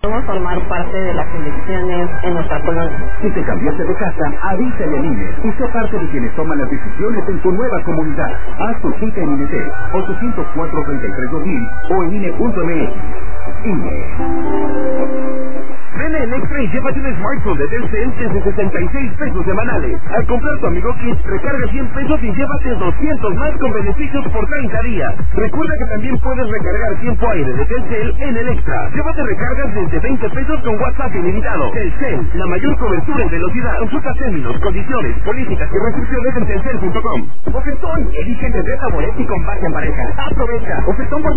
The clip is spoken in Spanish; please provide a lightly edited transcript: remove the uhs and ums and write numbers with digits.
Podemos formar parte de las elecciones en nuestra colonia. Si te cambiaste de casa, avísale al INE y sé parte de quienes toman las decisiones en tu nueva comunidad. Haz tu cita en INET 804-33-2000 o en INE.mx. INE. Ven en Extra y llévate un smartphone de Telcel desde 66 pesos semanales. Al comprar tu Amigo Kit, recarga 100 pesos y llévate 200 más con beneficios por 30 días. Recuerda que también puedes recargar tiempo aire de Telcel en el Extra. Llévate recargas desde 20 pesos con WhatsApp ilimitado. Telcel, la mayor cobertura en velocidad. Consulta términos, condiciones, políticas y restricciones en telcel.com. Ofertón, elige entre 3 sabores y comparte en pareja. Aprovecha. Ofertón por